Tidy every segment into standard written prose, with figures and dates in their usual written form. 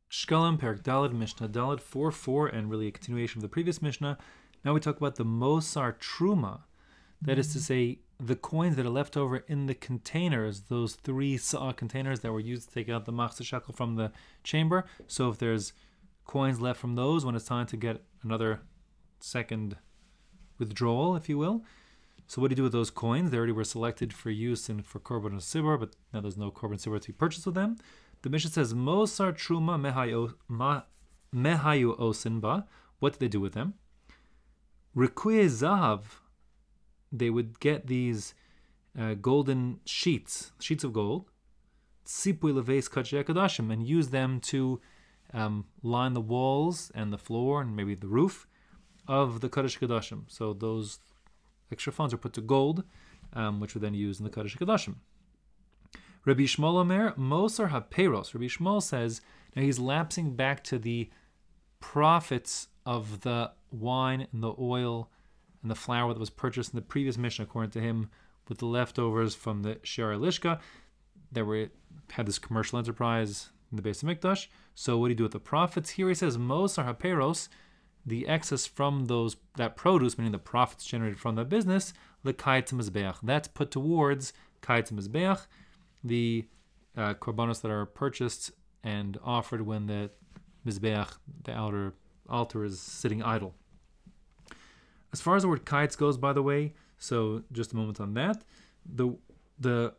Shkalim, Perak Dalad, Mishnah Dalad 4:4, and really a continuation of the previous Mishnah. Now we talk about the Mosar Truma. That is to say, the coins that are left over in the containers, those 3 saw containers that were used to take out the machzor shekel from the chamber. So if there's coins left from those, when it's time to get another second withdrawal, if you will. So what do you do with those coins? They already were selected for use and for korban sibur, but now there's no korban sibur to be purchased with them. The Mishnah says, Mosar Truma mehayu osinba. What did they do with them? Rikuye zahav. They would get these golden sheets of gold, tzipui leveis kachei kadashim, and use them to line the walls and the floor and maybe the roof of the Kodesh Kadashim. So those extra funds are put to gold, which were then used in the Kodesh Kadashim. Rabbi Yishmael Omer, Mosar HaPeiros. Rabbi Yishmael says, now he's lapsing back to the profits of the wine and the oil and the flour that was purchased in the previous Mishnah, according to him, with the leftovers from the Shara Lishka that had this commercial enterprise in the Beis HaMikdash. So what do you do with the profits? Here he says, Mosar HaPeiros, the excess from that produce, meaning the profits generated from that business, l'kayet mizbeach. That's put towards kayet mizbeach, the korbanos that are purchased and offered when the mizbeach, the outer altar, is sitting idle. As far as the word kites goes, by the way, so just a moment on that, the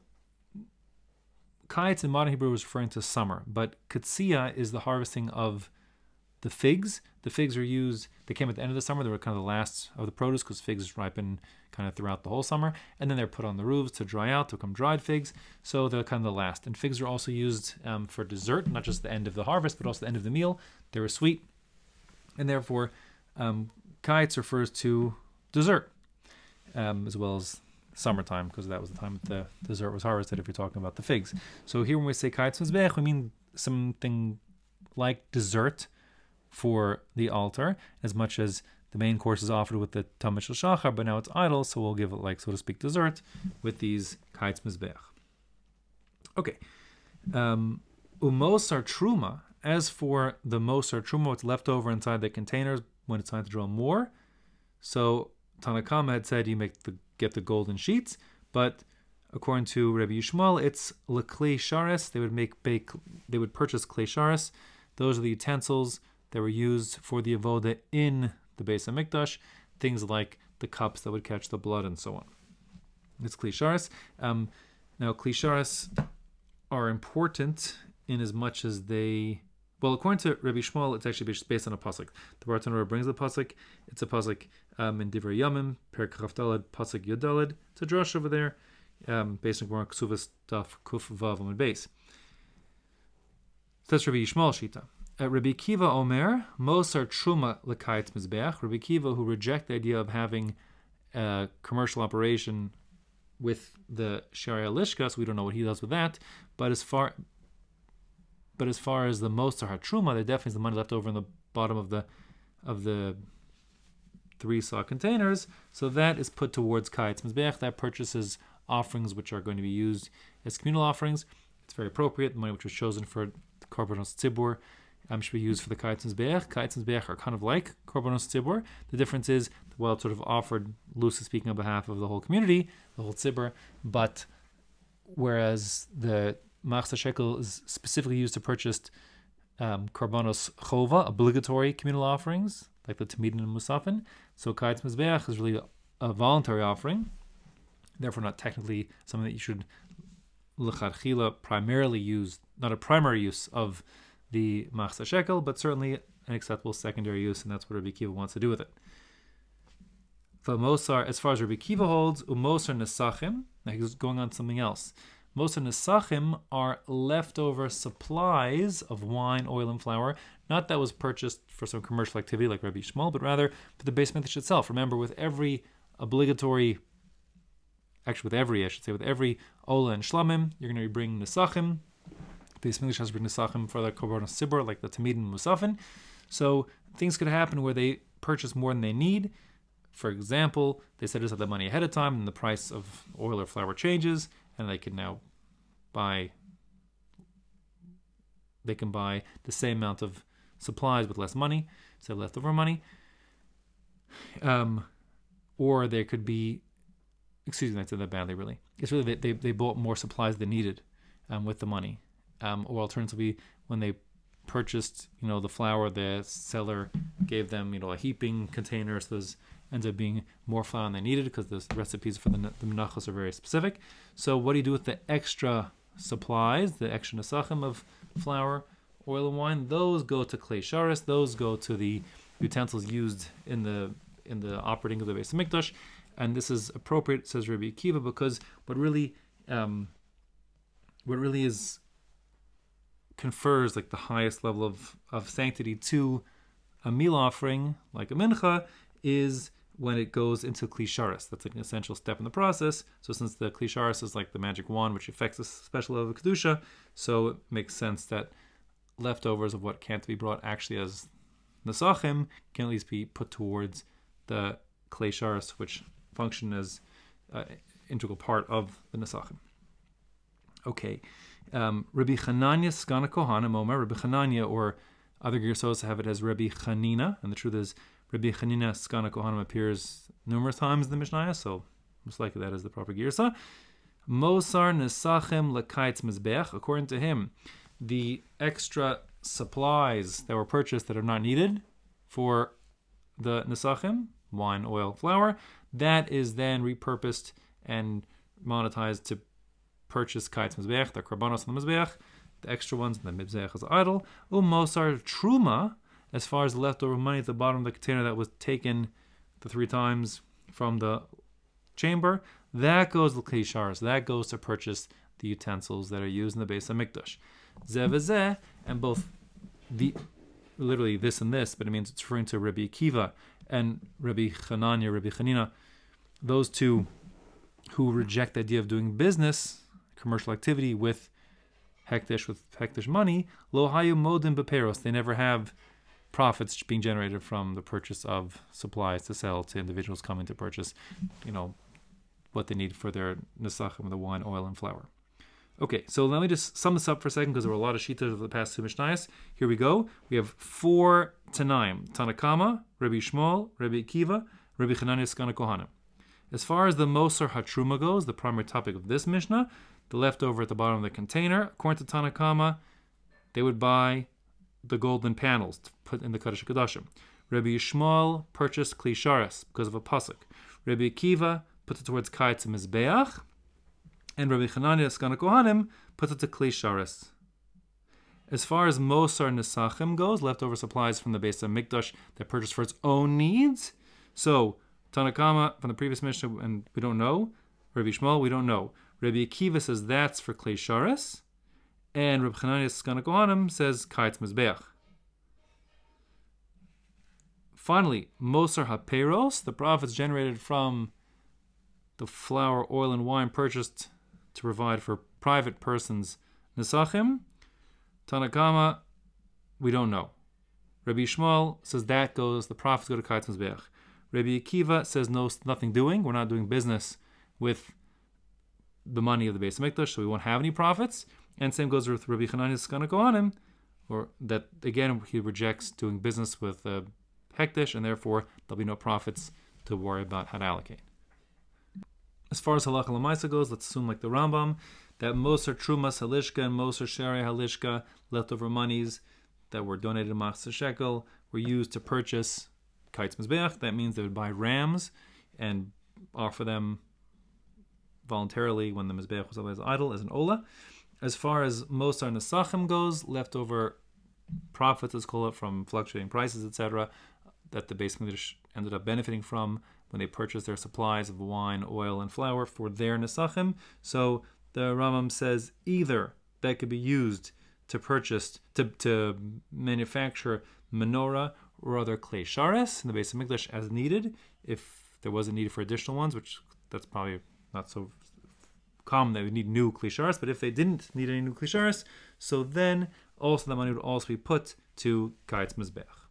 kites in modern Hebrew is referring to summer, but katsiya is the harvesting of the figs. The figs are used, they came at the end of the summer, they were kind of the last of the produce because figs ripen kind of throughout the whole summer, and then they're put on the roofs to dry out, to become dried figs, so they're kind of the last. And figs are also used for dessert, not just the end of the harvest, but also the end of the meal. They were sweet, and therefore kites refers to dessert, as well as summertime, because that was the time the dessert was harvested if you're talking about the figs. So here when we say kites mizbech, we mean something like dessert for the altar, as much as the main course is offered with the Tamid Shel Shachar, but now it's idle, so we'll give it, like, so to speak, dessert with these kites mizbech. Okay. Umosar Truma. As for the Mosar Truma, what's left over inside the containers when it's time to draw more. So Tanakama had said you get the golden sheets, but according to Rabbi Yishmael, it's l'klei shares. They would purchase klei shares. Those are the utensils that were used for the avoda in the Beis HaMikdash, things like the cups that would catch the blood and so on. It's klei shares. Now, klei shares are important in as much as they... Well, according to Rabbi Yishmael, it's actually based on a pasuk. The Bartanura brings the pasuk. It's a pasuk in Divrei Yamim, Perek Chaf Daled, pasuk Yud Daled. It's a drush over there, based on Gemara Ksuvas Daf Kuf Vav Amud Beis. So that's Rabbi Yishmael Shita. Rabbi Kiva Omer, Mosar Truma L'Kayet Mizbeach. Rabbi Kiva, who reject the idea of having a commercial operation with the Sharia Lishka, so we don't know what he does with that. But as far as the Mosar HaTruma, there definitely is the money left over in the bottom of the 3 saw containers. So that is put towards Kayetz Mizbeach. That purchases offerings which are going to be used as communal offerings. It's very appropriate. The money which was chosen for Korbanos Tzibur should be used for the Kayetz Mizbeach. Kayetz Mizbeach are kind of like Korbanos Tzibur. The difference is, well, it's sort of offered, loosely speaking, on behalf of the whole community, the whole Tzibur, but whereas the Machzor Shekel is specifically used to purchase Korbanos Chova, obligatory communal offerings, like the Tamidin and Musafin. So Kayetz Mizbeach is really a voluntary offering, therefore not technically something that you should l'chadchila primarily use, not a primary use of the Machzor Shekel, but certainly an acceptable secondary use, and that's what Rabbi Kiva wants to do with it. Mosar, as far as Rabbi Kiva holds, Umosar Nesachim, now he's going on to something else. Mosar Nesachim are leftover supplies of wine, oil, and flour, not that was purchased for some commercial activity like Rabbi Yishmael, but rather for the Beis HaMikdash itself. Remember, with every obligatory, with every Ola and Shlamim, you're going to be bringing Nesachim. Beis HaMikdash has to bring Nesachim for the Korbanos Tzibur, like the Tamid and Musafin. So things could happen where they purchase more than they need. For example, they set aside the money ahead of time, and the price of oil or flour changes, and they can now buy they can buy the same amount of supplies with less money, so leftover money. Or there could be, excuse me, I said that badly, really. It's really they bought more supplies than needed with the money. Or alternatively, when they purchased, the flour, the seller gave them, a heaping container, so there's ends up being more flour than they needed because the recipes for the menachos are very specific. So what do you do with the extra supplies, the extra nesachim of flour, oil, and wine? Those go to klei sharis. Those go to the utensils used in the operating of the Beis Hamikdash, and this is appropriate, says Rabbi Akiva, because what really is confers like the highest level of sanctity to a meal offering, like a mincha, is when it goes into Kli Sharis. That's like an essential step in the process. So since the Kli Sharis is like the magic wand which affects a special level of Kedusha, so it makes sense that leftovers of what can't be brought actually as Nesachim can at least be put towards the Kli Sharis, which function as an integral part of the Nesachim. Okay. Rabbi Chananya Skana Kohanim Omer, Rabbi Chananya, or other Girsos have it as Rabbi Chanina, and the truth is Rabbi Chanina Skana Kohanim appears numerous times in the Mishnah, so most likely that is the proper Girsa. Mosar Nesachim Lekaitz Mizbeach. According to him, the extra supplies that were purchased that are not needed for the Nesachim, wine, oil, flour, that is then repurposed and monetized to purchase Kaitz Mizbeach, the Karbanos on the Mizbeach, the extra ones, and the Mizbeach is idle. Mosar Truma, as far as the leftover money at the bottom of the container that was taken the 3 times from the chamber, that goes to Kli Sharis. That goes to purchase the utensils that are used in the Beis Hamikdash. Zeh v'zeh, and both literally this and this, but it means it's referring to Rabbi Akiva and Rabbi Chananya, Rabbi Chanina, those two who reject the idea of doing business, commercial activity with hektish money, lo hayu modim beperos. They never have profits being generated from the purchase of supplies to sell to individuals coming to purchase, what they need for their nesachim, the wine, oil, and flour. Okay, so let me just sum this up for a second because there were a lot of shitas of the past 2 Mishnayos. Here we go. We have 4 Tanaim: Tanakama, Rabbi Shmuel, Rabbi Akiva, Rabbi Chananya Skana Kohanim. As far as the Mosar Hatruma goes, the primary topic of this Mishnah, the leftover at the bottom of the container, according to Tanakama, they would buy the golden panels to put in the Kodesh HaKodashim. Rabbi Yishmael purchased Kli Sharis because of a pasuk. Rabbi Akiva puts it towards Kaitz Mizbeach, and Rabbi Chananya Skana Kohanim puts it to Kli Sharis. As far as Mosar Nesachim goes, leftover supplies from the Beis Hamikdash that purchased for its own needs. So Tanakama from the previous Mishnah, and we don't know. Rabbi Shmuel, we don't know. Rabbi Akiva says that's for Kli Sharis, and Rabbi Chananya Skana Kohanim says Kaitz Mizbeach. Finally, Mosar HaPeiros, the profits generated from the flour, oil, and wine purchased to provide for private persons Nesachim. Tanakama, we don't know. Rabbi Shmuel says that the profits go to Kaitz Mizbeach. Rabbi Akiva says no, nothing doing. We're not doing business with the money of the Beis Hamikdash, so we won't have any profits. And same goes with Rabbi Chananya Skana Kohanim, or that again he rejects doing business with hektish, and therefore there'll be no profits to worry about how to allocate. As far as halacha l'maisa goes, let's assume like the Rambam that Mosar Trumas Halishka and Mosar Sherei Halishka, leftover monies that were donated to Machzor Shekel, were used to purchase Kaitz Mizbeach. That means they would buy rams and offer them voluntarily when the Mizbeach was otherwise idle as an Ola. As far as Mosar Nesachim goes, leftover profits, let's call it, from fluctuating prices, etc., that the Beis Hamikdash ended up benefiting from when they purchased their supplies of wine, oil, and flour for their Nesachim. So the Rambam says either that could be used to purchase, to manufacture menorah or other Klei Sharis in the Beis Hamikdash as needed, if there was a need for additional ones, which that's probably not so common that we need new Klei Sharis, but if they didn't need any new Klei Sharis, so then also the money would also be put to Kaitz Mizbeach.